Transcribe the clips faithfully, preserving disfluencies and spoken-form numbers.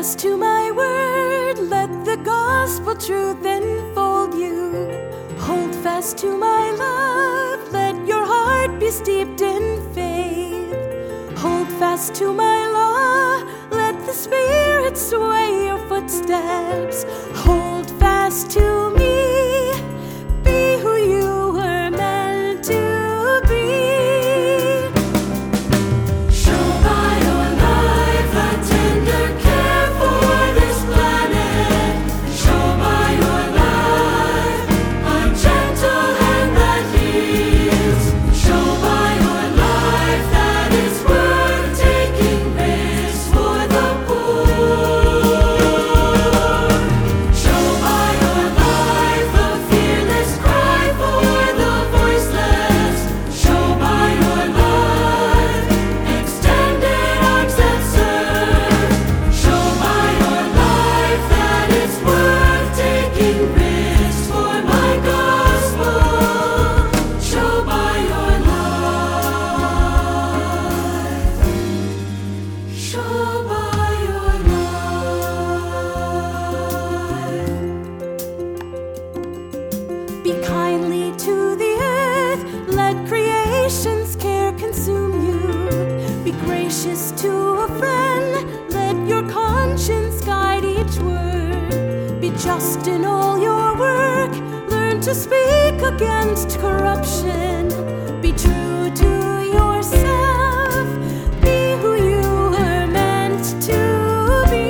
fast to my word, let the gospel truth enfold you. Hold fast to my love, let your heart be steeped in faith. Hold fast to my law, let the Spirit sway your footsteps. Hold fast to me, be who you were meant to be. Show by your life a tender care for this planet. Show by your life a gentle hand that heals. Show by your life that it's worth taking risks for the poor. Show by your life a fearless cry for the voiceless. Show by your life extended arms that serve. Show by your life that it's worth taking risks for my gospel. Show by your life. Show by your life. Be kindly to the earth, let creation's care consume you. Be gracious to a friend, let your conscience guide each word. Be just in all your work, learn to speak against corruption. Be true to yourself, be who you were meant to be.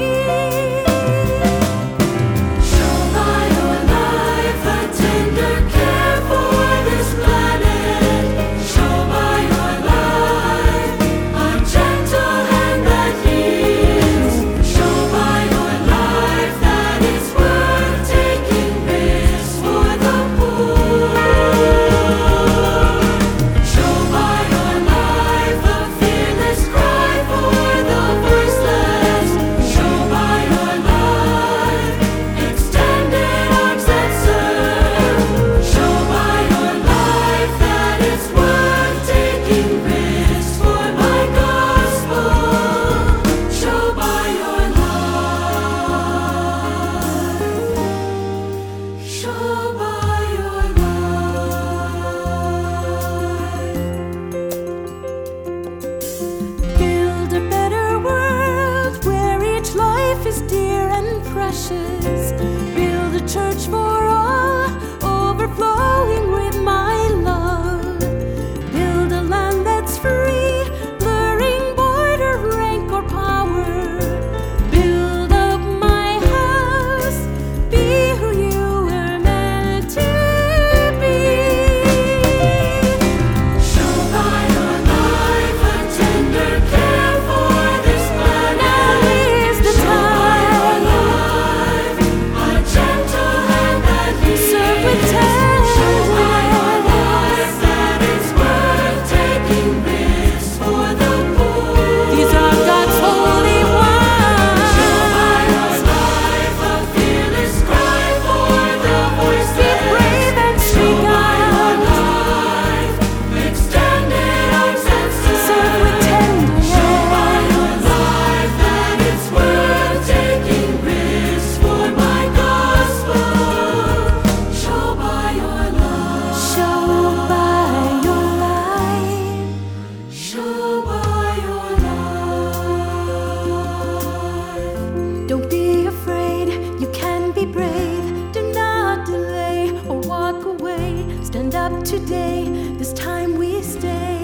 Show by your life a tender care for this planet. Show by your life a gentle hand that heals. Show by your life that it's worth taking risks for the poor. Show by your life a fearless cry for the voiceless. Show by your life extended arms that serve. Show by your life that it's worth taking risks for my gospel. Show by your life. Show by your life. Build a better world where each life is dear and precious. Build a church for all, overflowing with my love. Build a land that's free, blurring border, rank, or power. Build up my house, be who you were meant to be. Show by your life a tender care for this planet. Now is the time. A gentle hand that heals. Serve with tenderness. Show by your life that it's worth taking risks for the poor. These are God's holy ones. Show by your life a fearless cry for the voiceless. Be brave and speak out. Life extended arms that serve with tenderness. Show by your life that it's worth taking risks for my gospel. Show by your life. Show by your life. Show by your life. Don't be afraid, you can be brave. Do not delay or walk away. Stand up today, this time we stay.